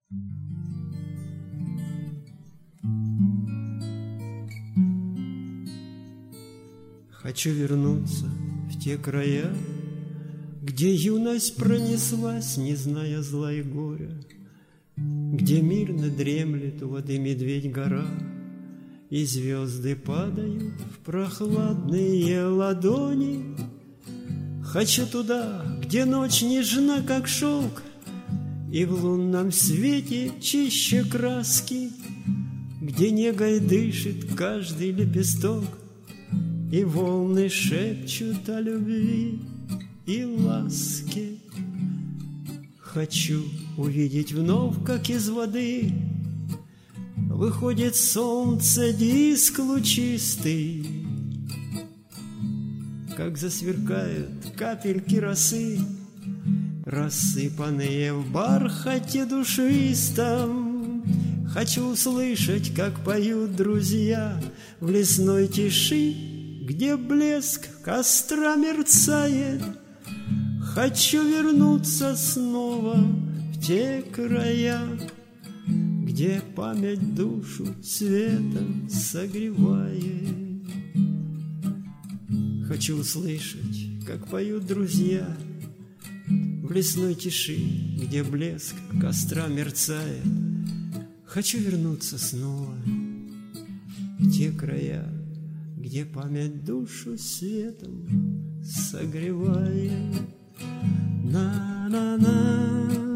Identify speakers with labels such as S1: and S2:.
S1: Хочу вернуться в те края, где юность пронеслась, не зная зла и горя, где мирно дремлет у воды медведь-гора, и звезды падают в прохладные ладони. Хочу туда, где ночь нежна, как шелк, и в лунном свете чище краски, где негой дышит каждый лепесток, и волны шепчут о любви и ласке. Хочу увидеть вновь, как из воды выходит солнце диск лучистый, как засверкают капельки росы, рассыпанные в бархате душистом. Хочу услышать, как поют друзья в лесной тиши, где блеск костра мерцает. Хочу вернуться снова в те края, где память душу светом согревает. Хочу услышать, как поют друзья в лесной тиши, где блеск костра мерцает. Хочу вернуться снова в те края, где память душу светом согревает. На-на-на.